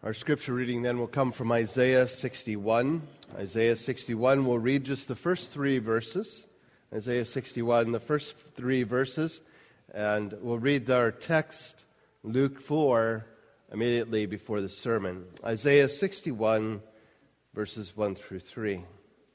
Our scripture reading then will come from Isaiah 61. Isaiah 61, we'll read just the first three verses. Isaiah 61, the first three verses, and we'll read our text, Luke 4, immediately before the sermon. Isaiah 61, verses 1 through 3.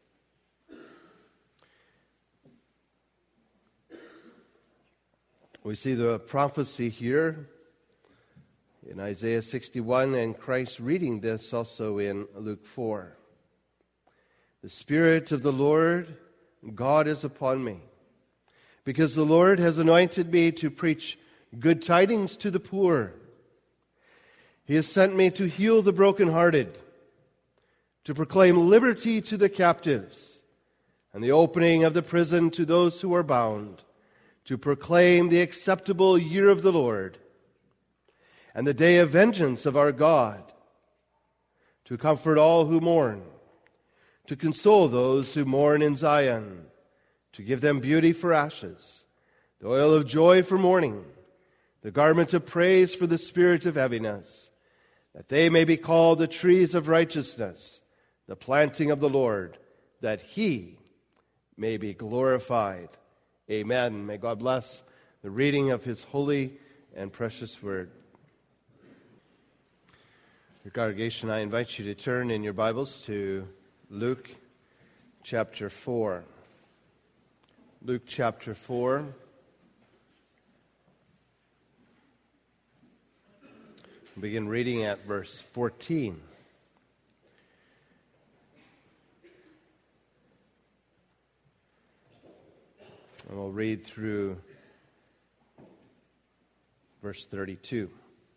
We see the prophecy here in Isaiah 61, and Christ reading this also in Luke 4. The Spirit of the Lord God is upon me, because the Lord has anointed me to preach good tidings to the poor. He has sent me to heal the brokenhearted, to proclaim liberty to the captives, and the opening of the prison to those who are bound, to proclaim the acceptable year of the Lord, and the day of vengeance of our God, to comfort all who mourn, to console those who mourn in Zion, to give them beauty for ashes, the oil of joy for mourning, the garment of praise for the spirit of heaviness, that they may be called the trees of righteousness, the planting of the Lord, that He may be glorified. Amen. May God bless the reading of His holy and precious word. Your congregation, I invite you to turn in your Bibles to Luke chapter 4. Luke chapter 4. We'll begin reading at verse 14. And we'll read through verse 32.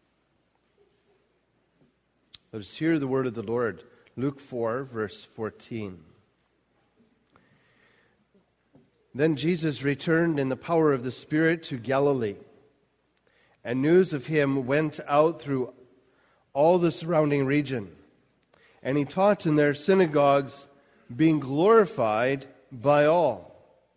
Let us hear the word of the Lord. Luke 4, verse 14. Then Jesus returned in the power of the Spirit to Galilee, and news of him went out through all the surrounding region. And he taught in their synagogues, being glorified by all.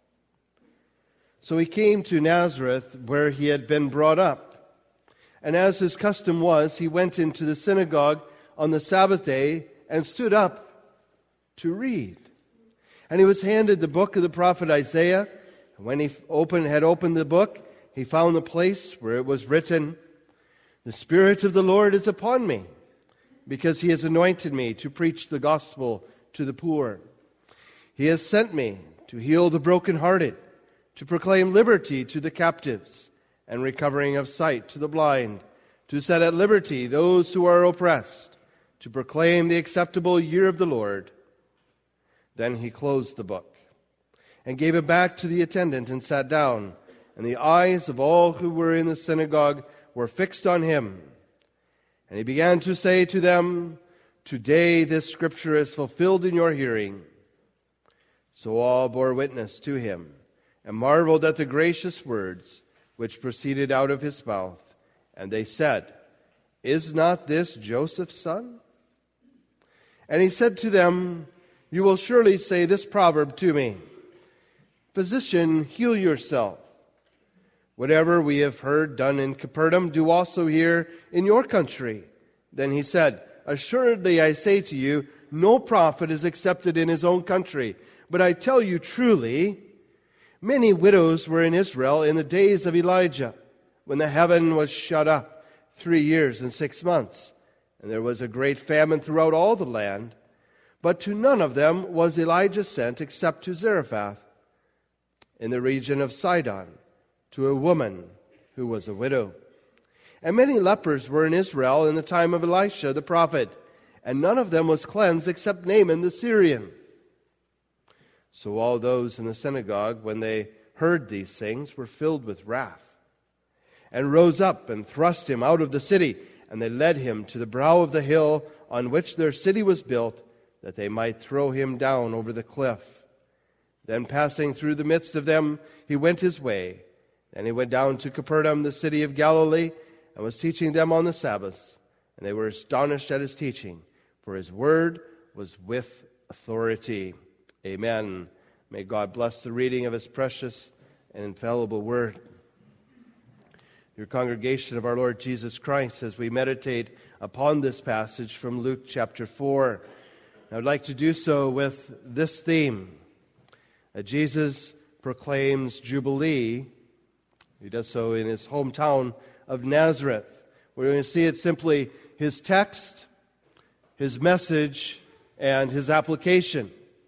So he came to Nazareth, where he had been brought up. And as his custom was, he went into the synagogue on the Sabbath day and stood up to read. And he was handed the book of the prophet Isaiah. And when he had opened the book, he found the place where it was written, "The Spirit of the Lord is upon me, because He has anointed me to preach the gospel to the poor. He has sent me to heal the brokenhearted, to proclaim liberty to the captives, and recovering of sight to the blind, to set at liberty those who are oppressed, to proclaim the acceptable year of the Lord." Then he closed the book and gave it back to the attendant and sat down. And the eyes of all who were in the synagogue were fixed on him. And he began to say to them, "Today this scripture is fulfilled in your hearing." So all bore witness to him and marveled at the gracious words which proceeded out of his mouth. And they said, "Is not this Joseph's son?" And he said to them, "You will surely say this proverb to me, 'Physician, heal yourself. Whatever we have heard done in Capernaum, do also here in your country.' Then he said, 'Assuredly I say to you, no prophet is accepted in his own country. But I tell you truly, many widows were in Israel in the days of Elijah, when the heaven was shut up 3 years and 6 months, and there was a great famine throughout all the land. But to none of them was Elijah sent except to Zarephath, in the region of Sidon, to a woman who was a widow. And many lepers were in Israel in the time of Elisha the prophet, and none of them was cleansed except Naaman the Syrian.' So all those in the synagogue, when they heard these things, were filled with wrath, and rose up and thrust him out of the city. And they led him to the brow of the hill on which their city was built, that they might throw him down over the cliff. Then passing through the midst of them, he went his way. Then he went down to Capernaum, the city of Galilee, and was teaching them on the Sabbath. And they were astonished at his teaching, for his word was with authority. Amen. May God bless the reading of His precious and infallible word. Your congregation of our Lord Jesus Christ, as we meditate upon this passage from Luke chapter 4. I would like to do so with this theme, that Jesus proclaims Jubilee. He does so in his hometown of Nazareth. We're going to see it simply his text, his message, and his application.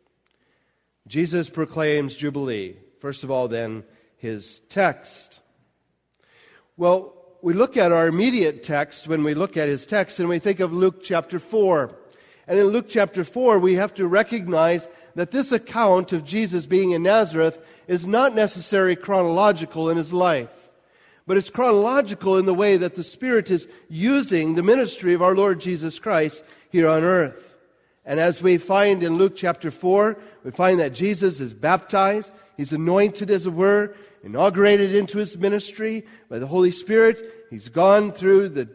Jesus proclaims Jubilee. First of all, then, his text. Well, we look at our immediate text when we look at his text, and we think of Luke chapter 4. And in Luke chapter 4, we have to recognize that this account of Jesus being in Nazareth is not necessarily chronological in his life, but it's chronological in the way that the Spirit is using the ministry of our Lord Jesus Christ here on earth. And as we find in Luke chapter 4, we find that Jesus is baptized. He's anointed, as it were, inaugurated into his ministry by the Holy Spirit. He's gone through the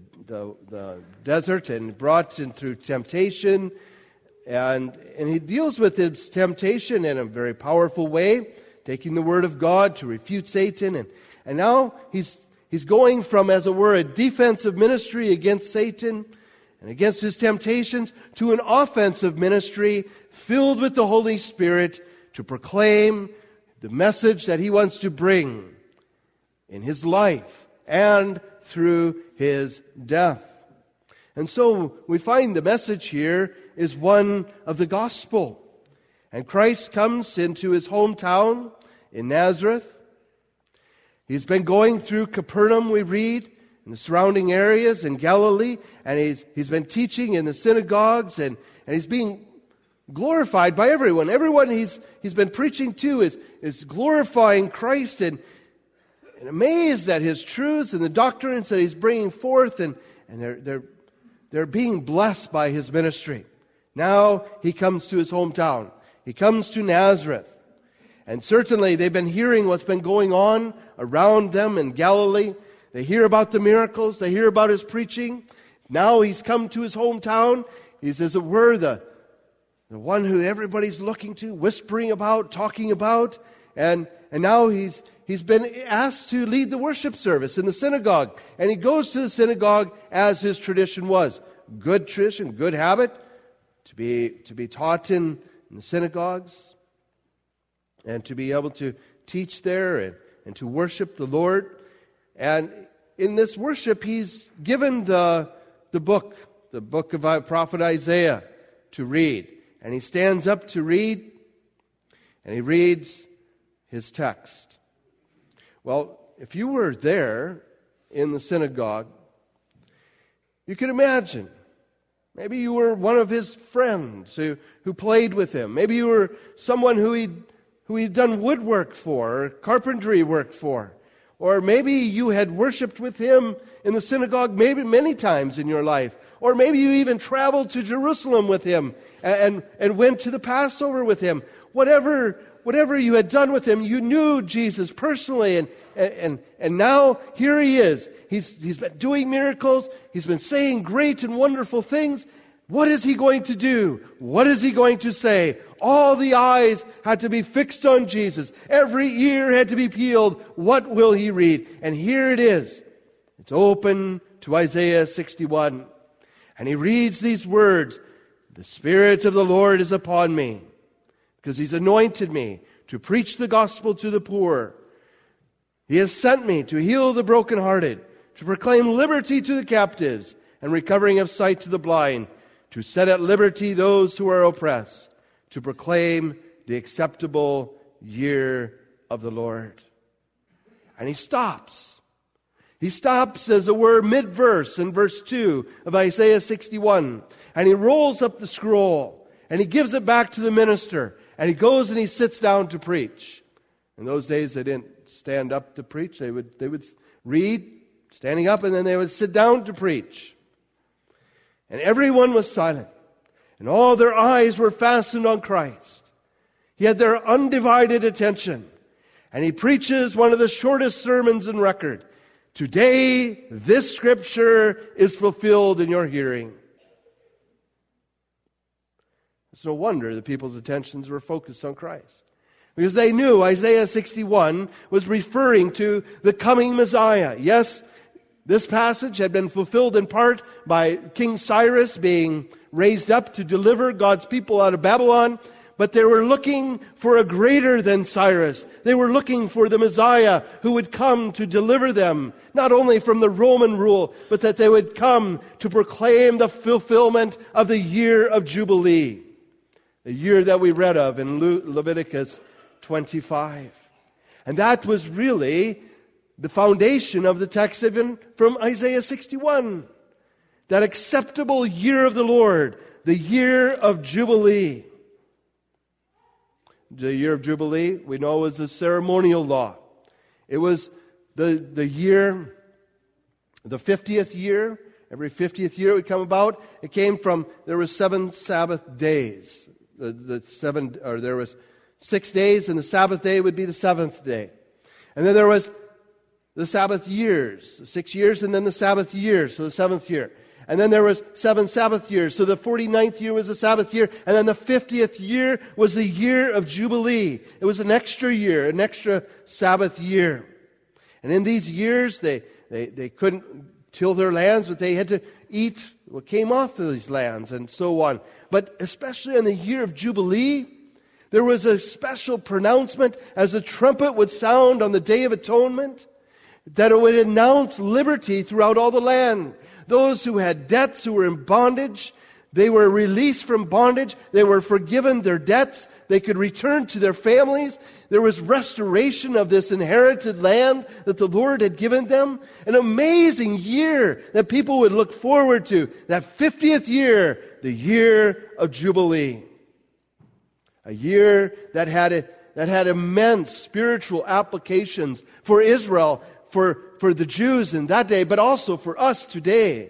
desert and brought in through temptation. And he deals with his temptation in a very powerful way, taking the Word of God to refute Satan. And now he's going from, as it were, a defensive ministry against Satan and against his temptations to an offensive ministry filled with the Holy Spirit to proclaim the message that he wants to bring in his life and through his death. And so we find the message here is one of the gospel. And Christ comes into his hometown in Nazareth. He's been going through Capernaum, we read, in the surrounding areas in Galilee, and he's been teaching in the synagogues, and he's being glorified by everyone. Everyone he's been preaching to is glorifying Christ and amazed at his truths and the doctrines that he's bringing forth, and they're being blessed by his ministry. Now he comes to his hometown. He comes to Nazareth. And certainly they've been hearing what's been going on around them in Galilee. They hear about the miracles. They hear about his preaching. Now he's come to his hometown. He's, as it were, the one who everybody's looking to, whispering about, talking about. And now he's been asked to lead the worship service in the synagogue. And he goes to the synagogue as his tradition was. Good tradition, good habit to be taught in the synagogues and to be able to teach there and to worship the Lord. And in this worship, he's given the book of prophet Isaiah to read. And he stands up to read, and he reads his text. Well, if you were there in the synagogue, you could imagine. Maybe you were one of his friends who played with him. Maybe you were someone who he'd done woodwork for, or carpentry work for. Or maybe you had worshiped with him in the synagogue maybe many times in your life. Or maybe you even traveled to Jerusalem with him and went to the Passover with him. Whatever you had done with him, you knew Jesus personally. And now here he is. He's been doing miracles. He's been saying great and wonderful things. What is he going to do? What is he going to say? All the eyes had to be fixed on Jesus. Every ear had to be peeled. What will he read? And here it is. It's open to Isaiah 61. And he reads these words, "The Spirit of the Lord is upon me, because he's anointed me to preach the gospel to the poor. He has sent me to heal the brokenhearted, to proclaim liberty to the captives, and recovering of sight to the blind, to set at liberty those who are oppressed, to proclaim the acceptable year of the Lord." And he stops. He stops, as it were, mid-verse in verse 2 of Isaiah 61. And he rolls up the scroll, and he gives it back to the minister, and he goes and he sits down to preach. In those days, they didn't stand up to preach. They would read, standing up, and then they would sit down to preach. And everyone was silent, and all their eyes were fastened on Christ. He had their undivided attention, and he preaches one of the shortest sermons in record. "Today, this scripture is fulfilled in your hearing." It's no wonder the people's attentions were focused on Christ, because they knew Isaiah 61 was referring to the coming Messiah. Yes, This passage had been fulfilled in part by King Cyrus being raised up to deliver God's people out of Babylon, but they were looking for a greater than Cyrus. They were looking for the Messiah who would come to deliver them, not only from the Roman rule, but that they would come to proclaim the fulfillment of the year of Jubilee, the year that we read of in Leviticus 25. And that was really the foundation of the text even from Isaiah 61. That acceptable year of the Lord, the year of Jubilee. The year of Jubilee, we know, was a ceremonial law. It was the year, the 50th year. Every 50th year it would come about. It came from, there was 7 Sabbath days. There was 6 days, and the Sabbath day would be the 7th day. And then there was the Sabbath years, 6 years, and then the Sabbath year, so the 7th year. And then there was 7 Sabbath years, so the 49th year was the Sabbath year, and then the 50th year was the year of Jubilee. It was an extra year, an extra Sabbath year. And in these years, they couldn't till their lands, but they had to eat what came off of these lands, and so on. But especially in the year of Jubilee, there was a special pronouncement as the trumpet would sound on the Day of Atonement, that it would announce liberty throughout all the land. Those who had debts, who were in bondage, they were released from bondage. They were forgiven their debts. They could return to their families. There was restoration of this inherited land that the Lord had given them. An amazing year that people would look forward to. That 50th year, the year of Jubilee. A year that had immense spiritual applications for Israel, for the Jews in that day, but also for us today.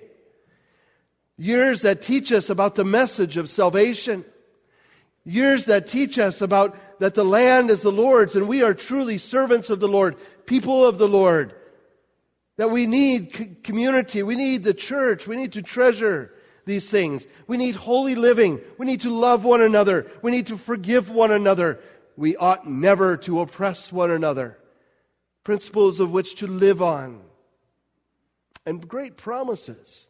Years that teach us about the message of salvation. Years that teach us about that the land is the Lord's and we are truly servants of the Lord, people of the Lord. That we need community, we need the church, we need to treasure these things. We need holy living, we need to love one another, we need to forgive one another. We ought never to oppress one another. Principles of which to live on. And great promises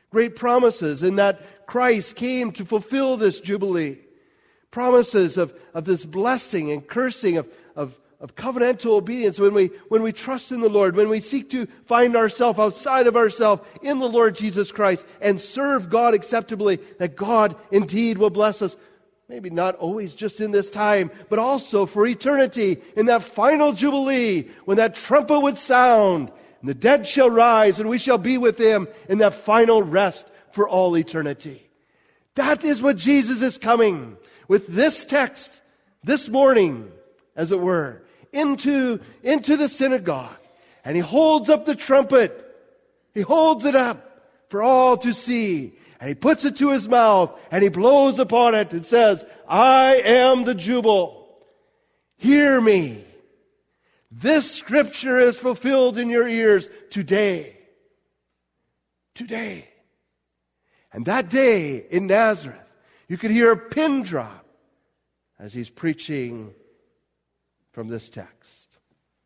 in that Christ came to fulfill this Jubilee. Promises of this blessing and cursing of covenantal obedience when we trust in the Lord, when we seek to find ourselves outside of ourselves in the Lord Jesus Christ and serve God acceptably, that God indeed will bless us. Maybe not always just in this time, but also for eternity, in that final Jubilee, when that trumpet would sound, and the dead shall rise, and we shall be with Him in that final rest for all eternity. That is what Jesus is coming with this text this morning, as it were, into the synagogue. And He holds up the trumpet. He holds it up for all to see. And He puts it to His mouth, and He blows upon it and says, I am the jubile. Hear me. This scripture is fulfilled in your ears today. Today. And that day in Nazareth, you could hear a pin drop as He's preaching from this text.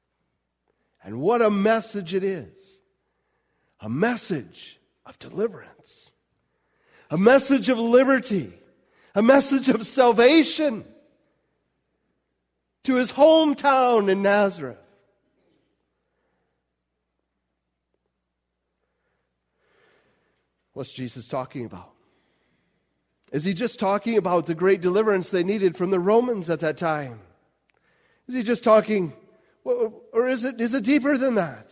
And what a message it is. A message of deliverance. A message of liberty, a message of salvation to His hometown in Nazareth. What's Jesus talking about? Is He just talking about the great deliverance they needed from the Romans at that time? Is He just talking, or is it deeper than that?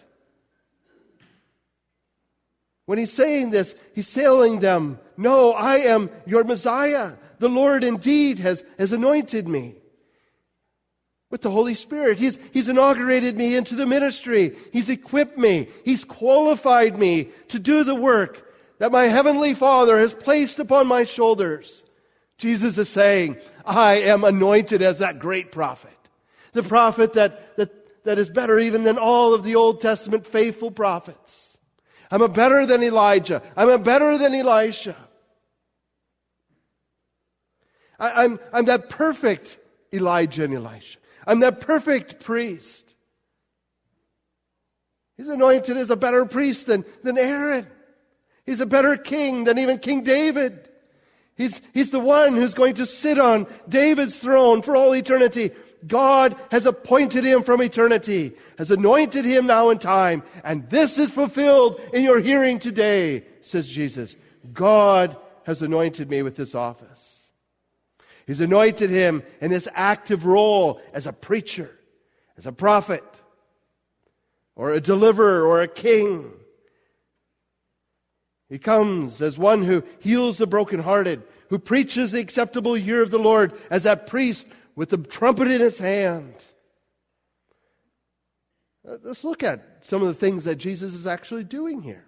When He's saying this, He's telling them, no, I am your Messiah. The Lord indeed has anointed me with the Holy Spirit. He's inaugurated me into the ministry. He's equipped me. He's qualified me to do the work that my Heavenly Father has placed upon my shoulders. Jesus is saying, I am anointed as that great prophet. The prophet that is better even than all of the Old Testament faithful prophets. I'm a better than Elijah. I'm a better than Elisha. I'm that perfect Elijah and Elisha. I'm that perfect priest. He's anointed as a better priest than Aaron. He's a better king than even King David. He's the one who's going to sit on David's throne for all eternity. God has appointed him from eternity, has anointed him now in time, and this is fulfilled in your hearing today, says Jesus. God has anointed me with this office. He's anointed him in this active role as a preacher, as a prophet, or a deliverer, or a king. He comes as one who heals the brokenhearted, who preaches the acceptable year of the Lord, as that priest with the trumpet in his hand. Let's look at some of the things that Jesus is actually doing here.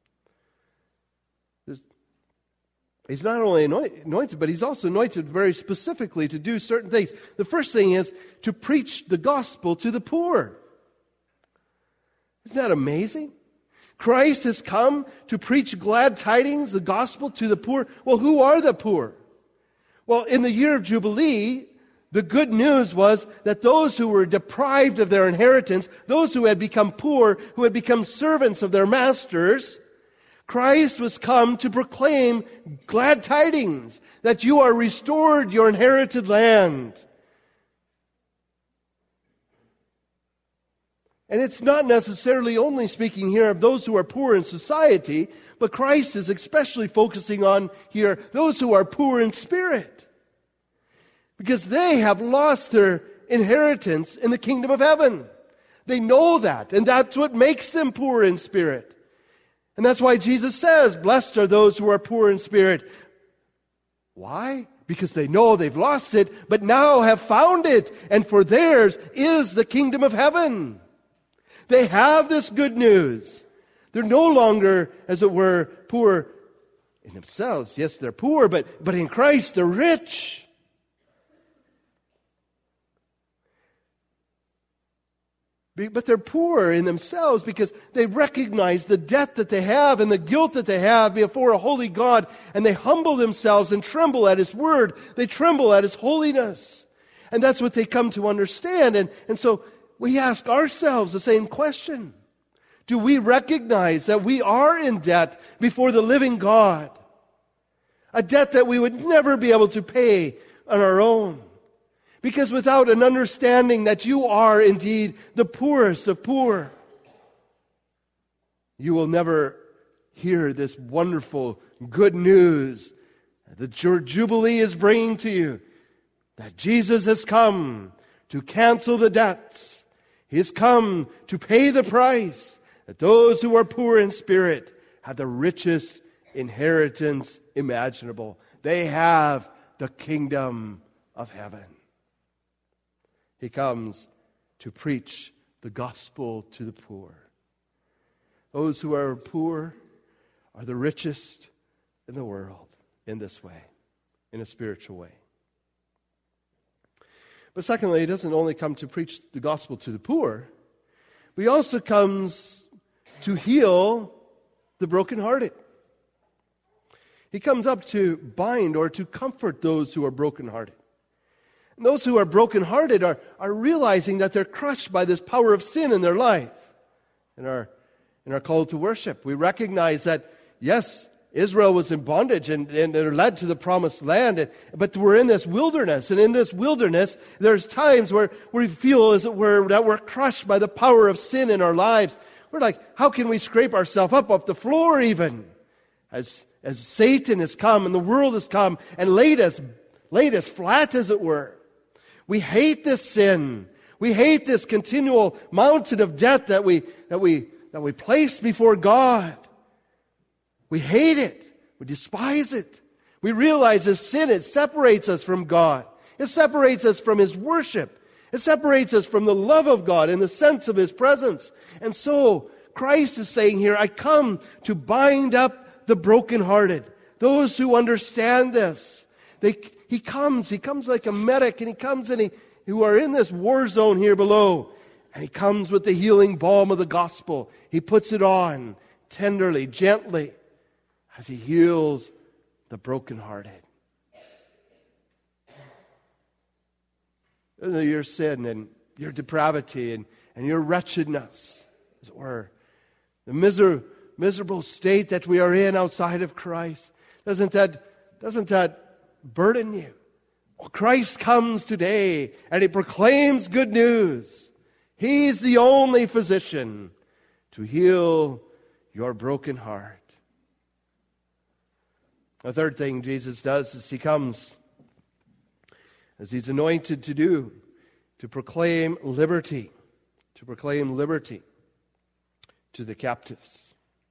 He's not only anointed, but he's also anointed very specifically to do certain things. The first thing is to preach the gospel to the poor. Isn't that amazing? Christ has come to preach glad tidings, the gospel to the poor. Well, who are the poor? Well, in the year of Jubilee, the good news was that those who were deprived of their inheritance, those who had become poor, who had become servants of their masters, Christ was come to proclaim glad tidings, that you are restored your inherited land. And it's not necessarily only speaking here of those who are poor in society, but Christ is especially focusing on here those who are poor in spirit. Because they have lost their inheritance in the kingdom of heaven. They know that, and that's what makes them poor in spirit. And that's why Jesus says, blessed are those who are poor in spirit. Why? Because they know they've lost it, but now have found it, and for theirs is the kingdom of heaven. They have this good news. They're no longer, as it were, poor in themselves. Yes, they're poor, but in Christ they're rich. But they're poor in themselves because they recognize the debt that they have and the guilt that they have before a holy God, and they humble themselves and tremble at His word. They tremble at His holiness. And that's what they come to understand. And so we ask ourselves the same question. Do we recognize that we are in debt before the living God? A debt that we would never be able to pay on our own. Because without an understanding that you are indeed the poorest of poor, you will never hear this wonderful good news that your Jubilee is bringing to you. That Jesus has come to cancel the debts. He has come to pay the price. That those who are poor in spirit have the richest inheritance imaginable. They have the kingdom of heaven. He comes to preach the gospel to the poor. Those who are poor are the richest in the world in this way, in a spiritual way. But secondly, he doesn't only come to preach the gospel to the poor, but he also comes to heal the brokenhearted. He comes up to bind or to comfort those who are brokenhearted. And those who are brokenhearted are realizing that they're crushed by this power of sin in their life. In our call to worship, we recognize that, yes, Israel was in bondage and they're led to the promised land, but we're in this wilderness. And in this wilderness, there's times where we feel, as it were, that we're crushed by the power of sin in our lives. We're like, how can we scrape ourselves up off the floor even? As Satan has come and the world has come and laid us flat, as it were. We hate this sin. We hate this continual mountain of debt that we place before God. We hate it. We despise it. We realize this sin, it separates us from God. It separates us from His worship. It separates us from the love of God and the sense of His presence. And so Christ is saying here, I come to bind up the brokenhearted, those who understand this. He comes like a medic, and He comes and who are in this war zone here below. And He comes with the healing balm of the gospel. He puts it on tenderly, gently, as He heals the brokenhearted. Your sin and your depravity and your wretchedness, as it were, the miserable state that we are in outside of Christ? Doesn't that burden you? Well, Christ comes today and He proclaims good news. He's the only physician to heal your broken heart. The third thing Jesus does is He comes, as He's anointed to do, to proclaim liberty. To proclaim liberty to the captives.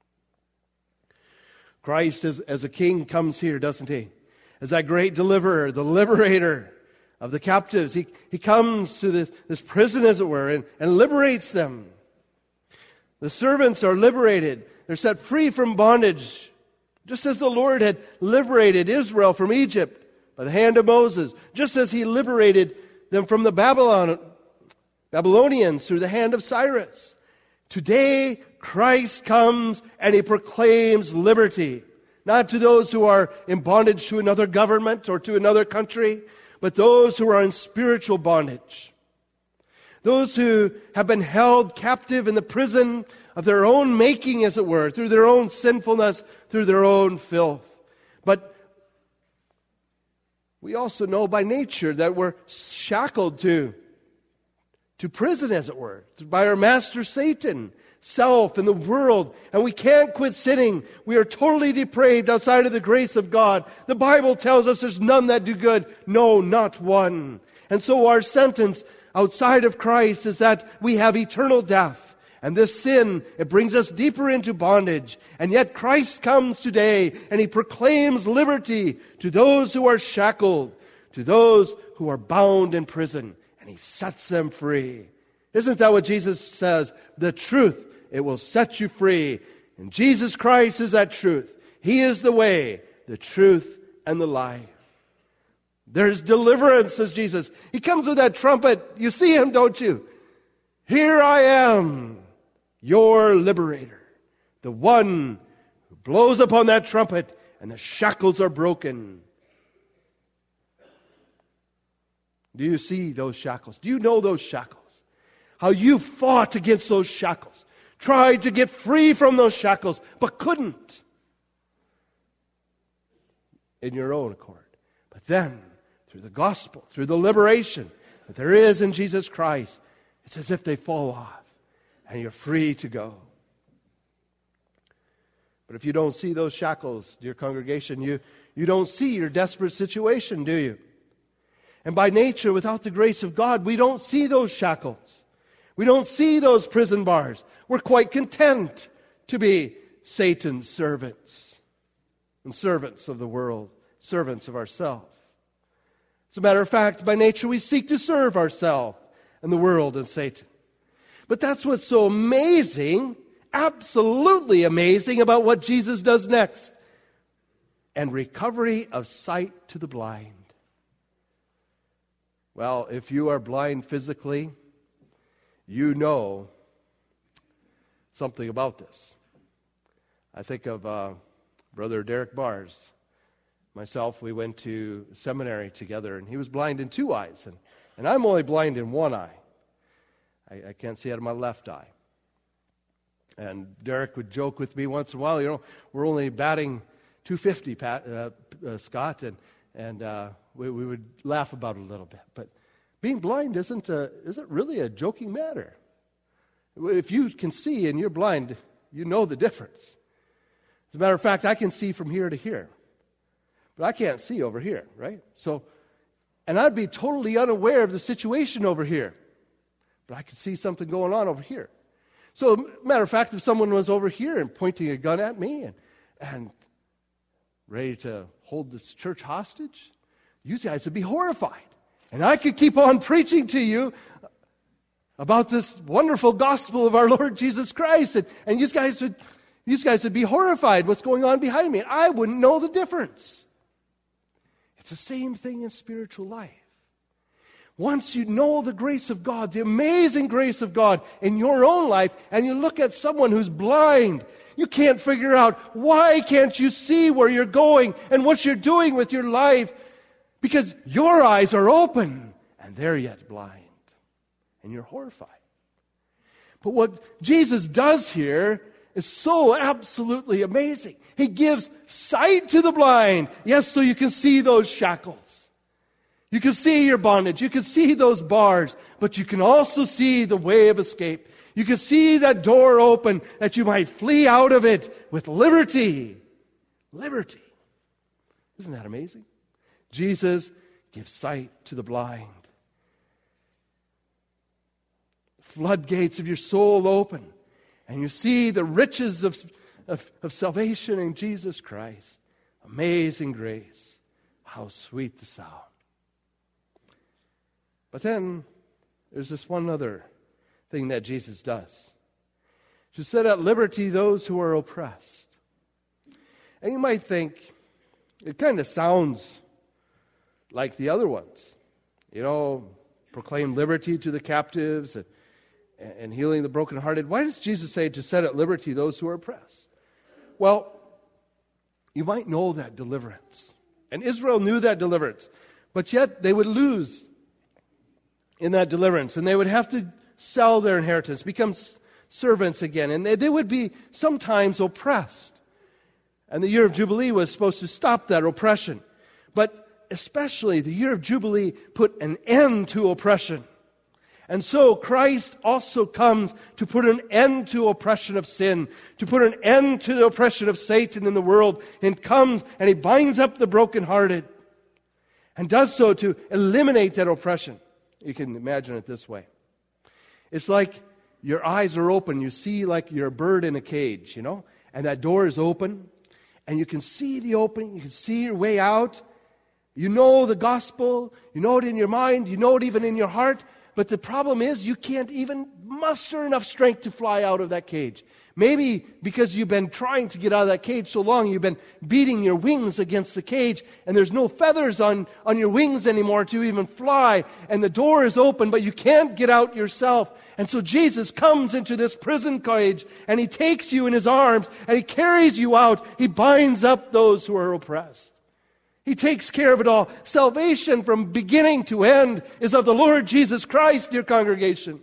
Christ as a king comes here, doesn't He? As that great deliverer, the liberator of the captives. He comes to this prison, as it were, and liberates them. The servants are liberated. They're set free from bondage. Just as the Lord had liberated Israel from Egypt by the hand of Moses. Just as He liberated them from the Babylonians through the hand of Cyrus. Today, Christ comes and He proclaims liberty. Not to those who are in bondage to another government or to another country, but those who are in spiritual bondage. Those who have been held captive in the prison of their own making, as it were, through their own sinfulness, through their own filth. But we also know by nature that we're shackled to prison, as it were, by our master Satan, self, and the world, and we can't quit sinning. We are totally depraved outside of the grace of God. The Bible tells us there's none that do good, no, not one. And so our sentence outside of Christ is that we have eternal death. And this sin, it brings us deeper into bondage. And yet Christ comes today and He proclaims liberty to those who are shackled, to those who are bound in prison, and He sets them free. Isn't that what Jesus says? The truth, it will set you free. And Jesus Christ is that truth. He is the way, the truth, and the life. There's deliverance, says Jesus. He comes with that trumpet. You see Him, don't you? Here I am, your liberator. The one who blows upon that trumpet and the shackles are broken. Do you see those shackles? Do you know those shackles? How you fought against those shackles. Tried to get free from those shackles, but couldn't. In your own accord. But then, through the gospel, through the liberation that there is in Jesus Christ, it's as if they fall off and you're free to go. But if you don't see those shackles, dear congregation, you don't see your desperate situation, do you? And by nature, without the grace of God, we don't see those shackles. We don't see those prison bars. We're quite content to be Satan's servants and servants of the world, servants of ourselves. As a matter of fact, by nature, we seek to serve ourselves and the world and Satan. But that's what's so amazing, absolutely amazing about what Jesus does next. And recovery of sight to the blind. Well, if you are blind physically, you know something about this. I think of Brother Derek Bars. Myself, we went to seminary together, and he was blind in two eyes, and I'm only blind in one eye. I can't see out of my left eye. And Derek would joke with me once in a while, we're only batting .250, Scott, and we would laugh about it a little bit. But being blind isn't really a joking matter. If you can see and you're blind, you know the difference. As a matter of fact, I can see from here to here. But I can't see over here, right? And I'd be totally unaware of the situation over here. But I could see something going on over here. So, matter of fact, if someone was over here and pointing a gun at me and ready to hold this church hostage, you guys would be horrified. And I could keep on preaching to you about this wonderful gospel of our Lord Jesus Christ, and you guys would be horrified what's going on behind me. I wouldn't know the difference. It's the same thing in spiritual life. Once you know the grace of God, the amazing grace of God in your own life, and you look at someone who's blind, you can't figure out, why can't you see where you're going and what you're doing with your life? Because your eyes are open, and they're yet blind. And you're horrified. But what Jesus does here is so absolutely amazing. He gives sight to the blind. Yes, so you can see those shackles. You can see your bondage. You can see those bars. But you can also see the way of escape. You can see that door open that you might flee out of it with liberty. Liberty. Isn't that amazing? Jesus gives sight to the blind. Floodgates of your soul open, and you see the riches of salvation in Jesus Christ. Amazing grace. How sweet the sound. But then there's this one other thing that Jesus does. To set at liberty those who are oppressed. And you might think, it kind of sounds like the other ones. Proclaim liberty to the captives and healing the brokenhearted. Why does Jesus say to set at liberty those who are oppressed? Well, you might know that deliverance. And Israel knew that deliverance. But yet they would lose in that deliverance. And they would have to sell their inheritance, become servants again. And they would be sometimes oppressed. And the year of Jubilee was supposed to stop that oppression. But especially the year of Jubilee put an end to oppression. And so Christ also comes to put an end to oppression of sin, to put an end to the oppression of Satan in the world, and comes and he binds up the brokenhearted and does so to eliminate that oppression. You can imagine it this way. It's like your eyes are open. You see like you're a bird in a cage, and that door is open, and you can see the opening. You can see your way out. You know the gospel. You know it in your mind. You know it even in your heart. But the problem is you can't even muster enough strength to fly out of that cage. Maybe because you've been trying to get out of that cage so long, you've been beating your wings against the cage, and there's no feathers on your wings anymore to even fly, and the door is open, but you can't get out yourself. And so Jesus comes into this prison cage, and he takes you in his arms, and he carries you out. He binds up those who are oppressed. He takes care of it all. Salvation from beginning to end is of the Lord Jesus Christ, dear congregation.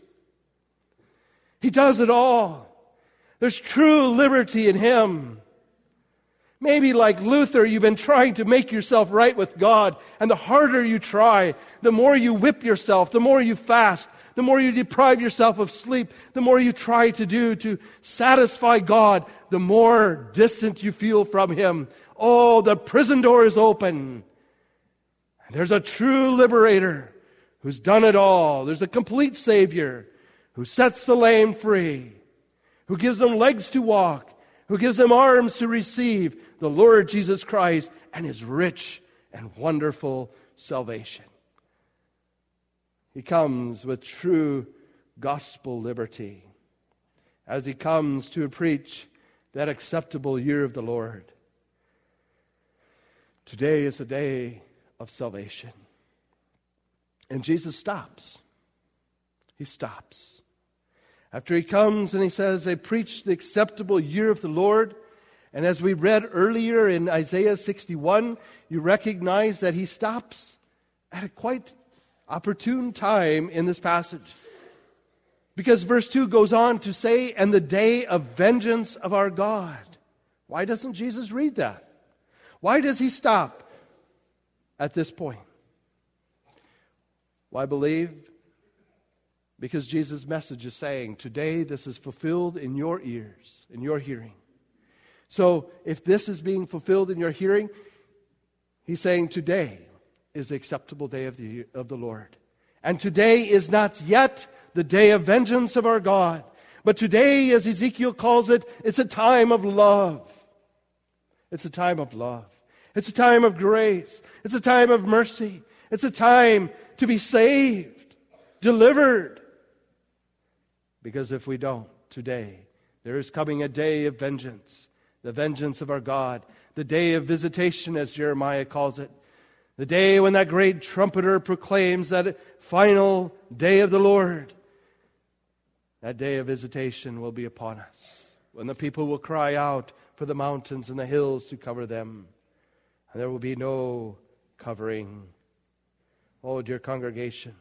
He does it all. There's true liberty in him. Maybe like Luther, you've been trying to make yourself right with God, and the harder you try, the more you whip yourself, the more you fast, the more you deprive yourself of sleep, the more you try to do to satisfy God, the more distant you feel from him. Oh, the prison door is open. There's a true liberator who's done it all. There's a complete Savior who sets the lame free, who gives them legs to walk, who gives them arms to receive the Lord Jesus Christ and his rich and wonderful salvation. He comes with true gospel liberty as he comes to preach that acceptable year of the Lord. Today is a day of salvation. And Jesus stops. He stops. After he comes and he says, I preach the acceptable year of the Lord. And as we read earlier in Isaiah 61, you recognize that he stops at a quite opportune time in this passage. Because verse 2 goes on to say, and the day of vengeance of our God. Why doesn't Jesus read that? Why does he stop at this point? Why believe? Because Jesus' message is saying, today this is fulfilled in your ears, in your hearing. So if this is being fulfilled in your hearing, he's saying today is the acceptable day of the Lord. And today is not yet the day of vengeance of our God. But today, as Ezekiel calls it, it's a time of love. It's a time of love. It's a time of grace. It's a time of mercy. It's a time to be saved, delivered. Because if we don't, today, there is coming a day of vengeance, the vengeance of our God, the day of visitation, as Jeremiah calls it, the day when that great trumpeter proclaims that final day of the Lord. That day of visitation will be upon us, when the people will cry out for the mountains and the hills to cover them, and there will be no covering. Oh, dear congregation,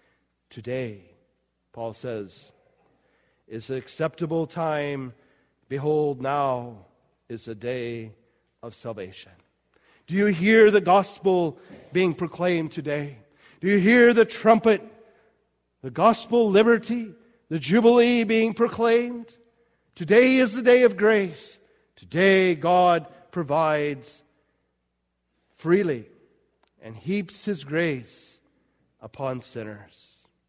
today, Paul says, is the acceptable time Behold, now is the day of salvation. Do you hear the gospel being proclaimed today? Do you hear the trumpet, the gospel liberty, the jubilee being proclaimed? Today is the day of grace. Today God provides freely and heaps His grace upon sinners.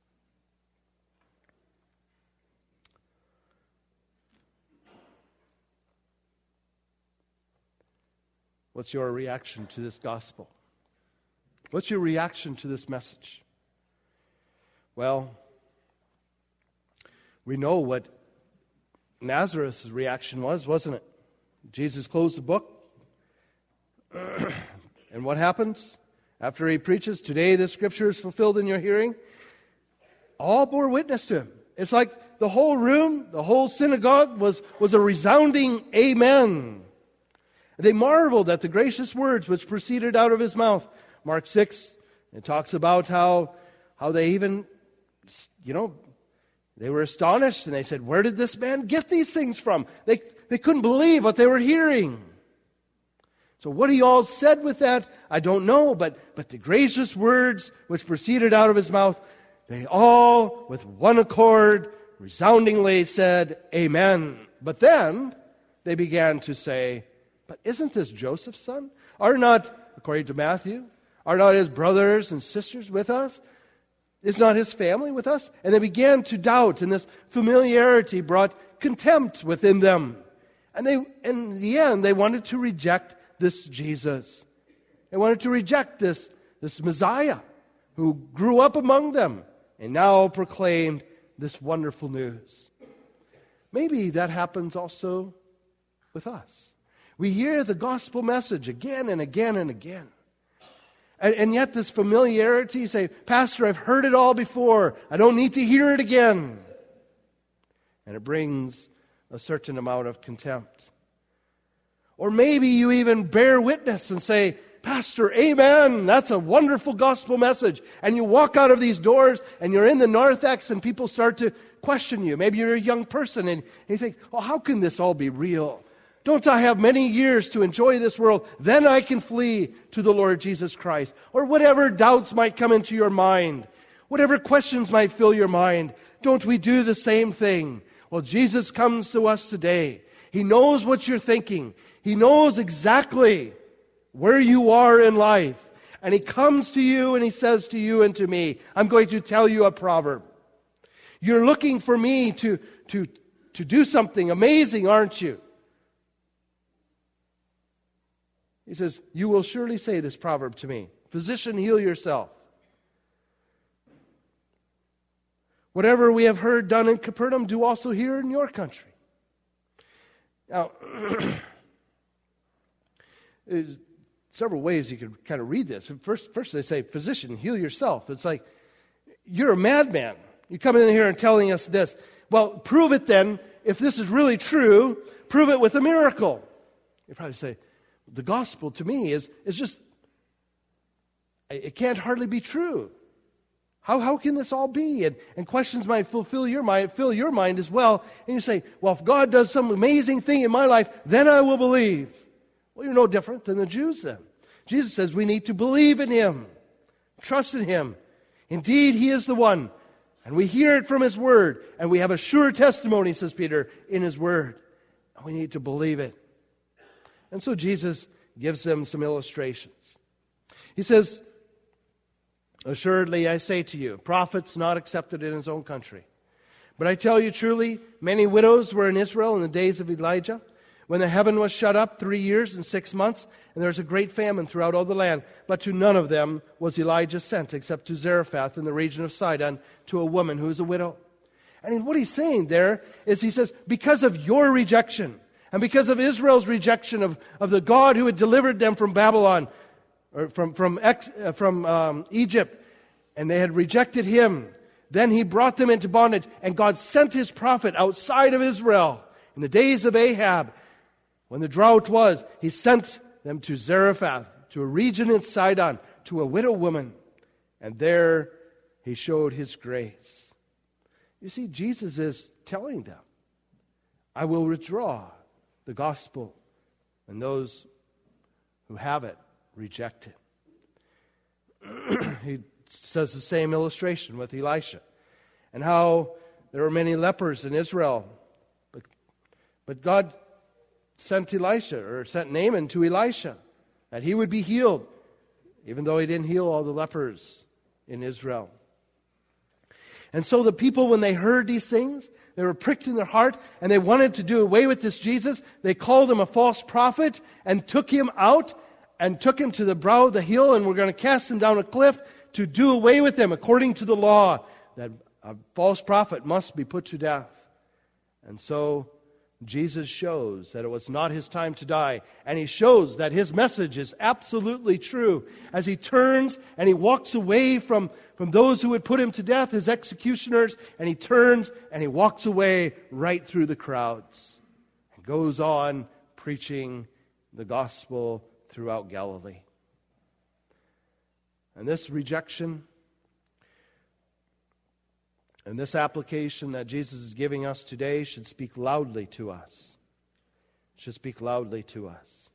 What's your reaction to this gospel? What's your reaction to this message? Well, we know what Nazareth's reaction was, wasn't it? Jesus closed the book. And what happens after He preaches, "Today this scripture is fulfilled in your hearing"? All bore witness to Him. It's like the whole room, the whole synagogue was a resounding amen. They marveled at the gracious words which proceeded out of His mouth. Mark 6, it talks about how they even, they were astonished and they said, "Where did this man get these things from?" They couldn't believe what they were hearing. So what He all said with that, I don't know, but the gracious words which proceeded out of His mouth, they all, with one accord, resoundingly said, "Amen." But then they began to say, "But isn't this Joseph's son? Are not, according to Matthew, are not his brothers and sisters with us? Is not his family with us?" And they began to doubt, and this familiarity brought contempt within them. And in the end, they wanted to reject this Jesus. They wanted to reject this Messiah who grew up among them and now proclaimed this wonderful news. Maybe that happens also with us. We hear the gospel message again and again and again. And yet this familiarity, you say, "Pastor, I've heard it all before. I don't need to hear it again." And it brings a certain amount of contempt. Or maybe you even bear witness and say, "Pastor, amen, that's a wonderful gospel message." And you walk out of these doors and you're in the narthex and people start to question you. Maybe you're a young person and you think, "Oh, how can this all be real? Don't I have many years to enjoy this world? Then I can flee to the Lord Jesus Christ." Or whatever doubts might come into your mind, whatever questions might fill your mind, don't we do the same thing? Well, Jesus comes to us today. He knows what you're thinking. He knows exactly where you are in life. And He comes to you and He says to you and to me, "I'm going to tell you a proverb. You're looking for me to do something amazing, aren't you?" He says, "You will surely say this proverb to me, 'Physician, heal yourself.' Whatever we have heard done in Capernaum, do also here in your country." Now, there's several ways you could kind of read this. First they say, "Physician, heal yourself." It's like, you're a madman. You come in here and telling us this. Well, prove it then. If this is really true, prove it with a miracle. You probably say, the gospel to me is just, it can't hardly be true. How can this all be? And questions might fill your mind as well. And you say, "Well, if God does some amazing thing in my life, then I will believe." Well, you're no different than the Jews then. Jesus says we need to believe in Him, trust in Him. Indeed, He is the one. And we hear it from His Word. And we have a sure testimony, says Peter, in His Word. And we need to believe it. And so Jesus gives them some illustrations. He says, "Assuredly, I say to you, prophet's not accepted in his own country. But I tell you truly, many widows were in Israel in the days of Elijah, when the heaven was shut up 3 years and 6 months, and there was a great famine throughout all the land. But to none of them was Elijah sent, except to Zarephath in the region of Sidon, to a woman who is a widow." And what he's saying there is, he says, because of your rejection, and because of Israel's rejection of the God who had delivered them from Babylon, or from Egypt, and they had rejected Him, then He brought them into bondage, and God sent His prophet outside of Israel. In the days of Ahab, when the drought was, He sent them to Zarephath, to a region in Sidon, to a widow woman, and there He showed His grace. You see, Jesus is telling them, I will withdraw the gospel, and those who have it reject it. He says the same illustration with Elisha, and how there were many lepers in Israel, but God sent Naaman to Elisha, that he would be healed, even though he didn't heal all the lepers in Israel. And so the people, when they heard these things, they were pricked in their heart, and they wanted to do away with this Jesus. They called him a false prophet and took him out and took him to the brow of the hill, and were going to cast him down a cliff to do away with him, according to the law, that a false prophet must be put to death. And so Jesus shows that it was not his time to die, and he shows that his message is absolutely true as he turns and he walks away from those who would put him to death, his executioners, and he turns and he walks away right through the crowds and goes on preaching the gospel throughout Galilee. And this rejection and this application that Jesus is giving us today should speak loudly to us. Should speak loudly to us.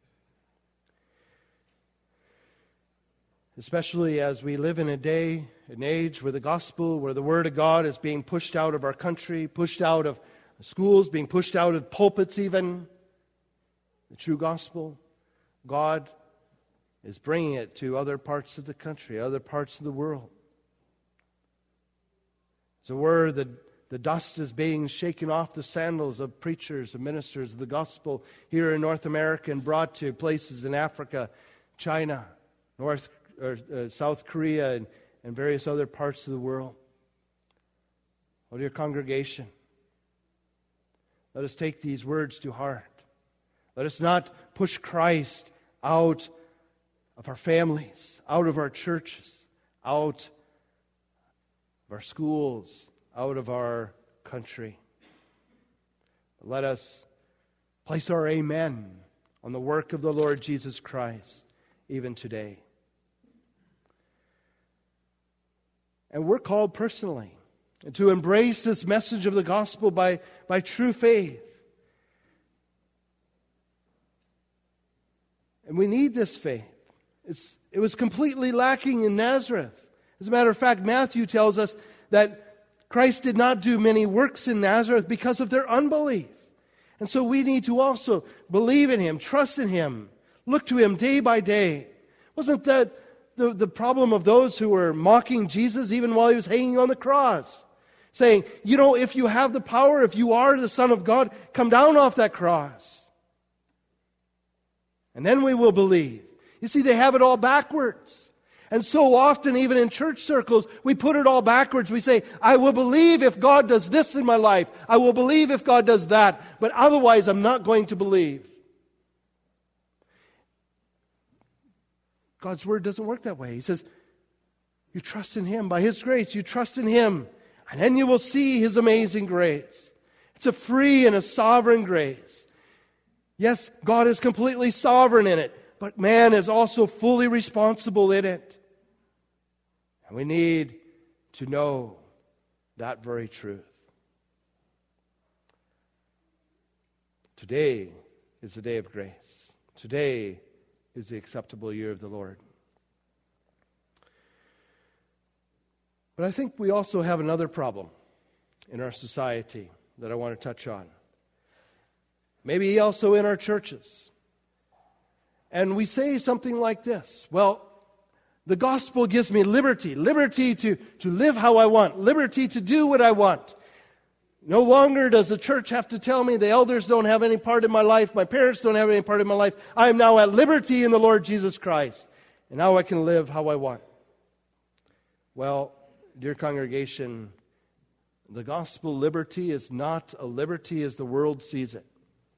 Especially as we live in an age where the gospel, where the word of God is being pushed out of our country, pushed out of schools, being pushed out of pulpits even. The true gospel, God is bringing it to other parts of the country, other parts of the world. It's a word that the dust is being shaken off the sandals of preachers and ministers of the gospel here in North America and brought to places in Africa, China, South Korea, and various other parts of the world. Oh, dear congregation, let us take these words to heart. Let us not push Christ out of our families, out of our churches, out of our schools, out of our country. Let us place our amen on the work of the Lord Jesus Christ, even today. And we're called personally to embrace this message of the gospel by true faith. And we need this faith. It was completely lacking in Nazareth. As a matter of fact, Matthew tells us that Christ did not do many works in Nazareth because of their unbelief. And so we need to also believe in him, trust in him, look to him day by day. Wasn't that the problem of those who were mocking Jesus even while he was hanging on the cross? Saying, if you have the power, if you are the Son of God, come down off that cross. And then we will believe. You see, they have it all backwards. And so often, even in church circles, we put it all backwards. We say, I will believe if God does this in my life. I will believe if God does that. But otherwise, I'm not going to believe. God's word doesn't work that way. He says, you trust in him. By his grace, you trust in him. And then you will see his amazing grace. It's a free and a sovereign grace. Yes, God is completely sovereign in it. But man is also fully responsible in it. And we need to know that very truth. Today is the day of grace. Today is the acceptable year of the Lord. But I think we also have another problem in our society that I want to touch on. Maybe also in our churches. And we say something like this: well, the gospel gives me liberty to live how I want, liberty to do what I want. No longer does the church have to tell me, the elders don't have any part in my life, my parents don't have any part in my life. I am now at liberty in the Lord Jesus Christ. And now I can live how I want. Well, dear congregation, the gospel liberty is not a liberty as the world sees it.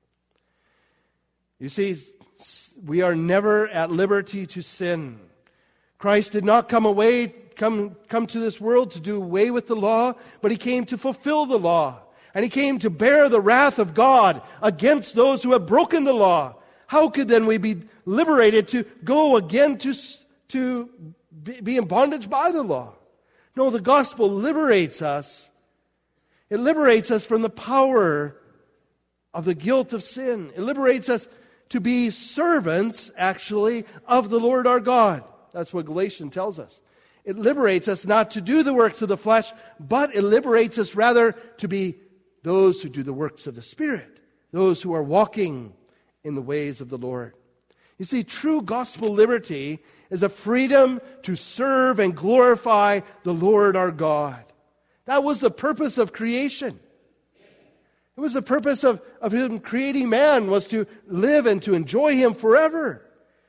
You see, we are never at liberty to sin. Christ did not come to this world to do away with the law, but he came to fulfill the law. And he came to bear the wrath of God against those who have broken the law. How could then we be liberated to go again to be in bondage by the law? No, the gospel liberates us. It liberates us from the power of the guilt of sin. It liberates us to be servants, actually, of the Lord our God. That's what Galatians tells us. It liberates us not to do the works of the flesh, but it liberates us rather to be those who do the works of the Spirit, those who are walking in the ways of the Lord. You see, true gospel liberty is a freedom to serve and glorify the Lord our God. That was the purpose of creation. It was the purpose of Him creating man, was to live and to enjoy Him forever.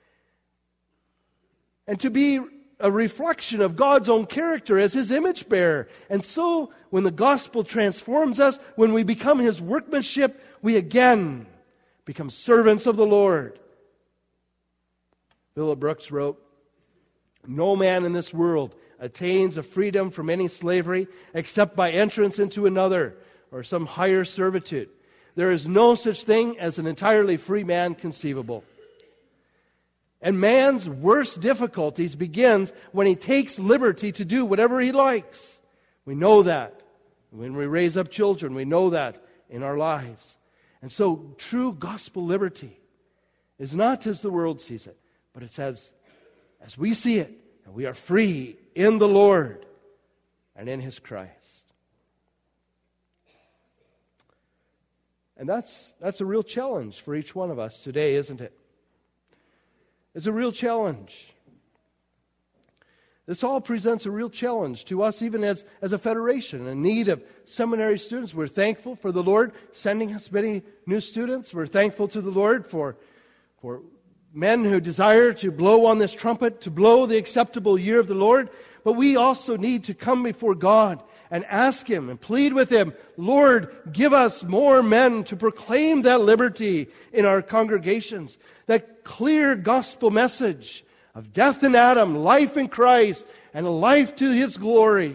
And to be a reflection of God's own character as His image bearer. And so, when the gospel transforms us, when we become His workmanship, we again become servants of the Lord. Philip Brooks wrote, "No man in this world attains a freedom from any slavery except by entrance into another or some higher servitude. There is no such thing as an entirely free man conceivable." And man's worst difficulties begins when he takes liberty to do whatever he likes. We know that. When we raise up children, we know that in our lives. And so true gospel liberty is not as the world sees it, but it's as we see it. And we are free in the Lord and in His Christ. And that's a real challenge for each one of us today, isn't it? It's a real challenge. This all presents a real challenge to us, even as a federation in need of seminary students. We're thankful for the Lord sending us many new students. We're thankful to the Lord for men who desire to blow on this trumpet, to blow the acceptable year of the Lord. But we also need to come before God and ask Him and plead with Him, "Lord, give us more men to proclaim that liberty in our congregations, that clear gospel message of death in Adam, life in Christ, and a life to His glory."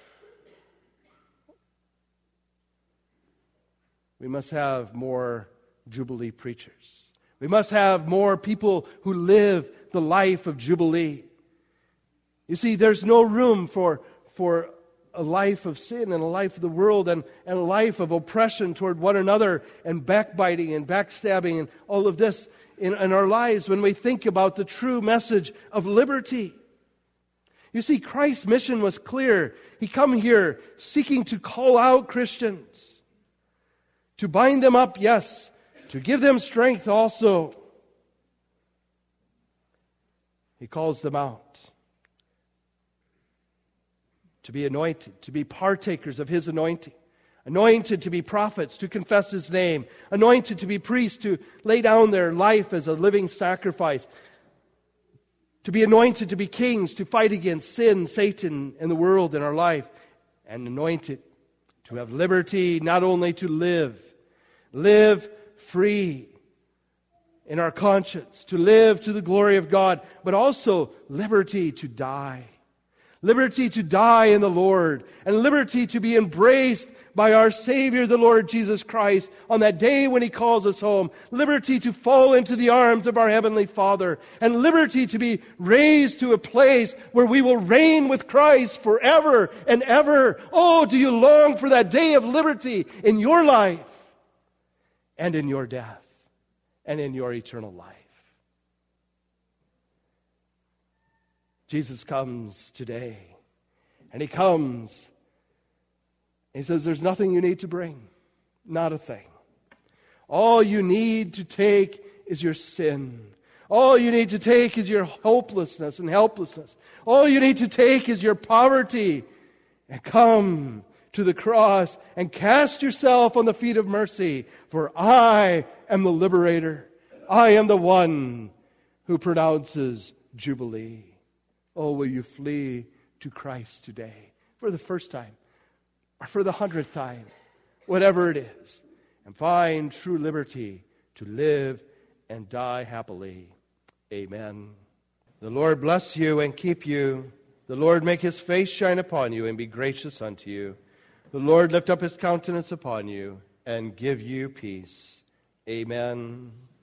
We must have more Jubilee preachers. We must have more people who live the life of Jubilee. You see, there's no room for a life of sin and a life of the world and a life of oppression toward one another and backbiting and backstabbing and all of this in our lives when we think about the true message of liberty. You see, Christ's mission was clear. He come here seeking to call out Christians, to bind them up, yes, to give them strength also. He calls them out to be anointed, to be partakers of His anointing. Anointed to be prophets, to confess His name. Anointed to be priests, to lay down their life as a living sacrifice. To be anointed to be kings, to fight against sin, Satan, and the world in our life. And anointed to have liberty, not only to live free in our conscience, to live to the glory of God, but also liberty to die. Liberty to die in the Lord, and liberty to be embraced by our Savior, the Lord Jesus Christ, on that day when He calls us home. Liberty to fall into the arms of our Heavenly Father, and liberty to be raised to a place where we will reign with Christ forever and ever. Oh, do you long for that day of liberty in your life and in your death and in your eternal life? Jesus comes today, and He comes, and He says, there's nothing you need to bring, not a thing. All you need to take is your sin. All you need to take is your hopelessness and helplessness. All you need to take is your poverty, and come to the cross and cast yourself on the feet of mercy, for I am the liberator. I am the one who pronounces Jubilee. Oh, will you flee to Christ today for the first time or for the 100th time, whatever it is, and find true liberty to live and die happily. Amen. The Lord bless you and keep you. The Lord make His face shine upon you and be gracious unto you. The Lord lift up His countenance upon you and give you peace. Amen.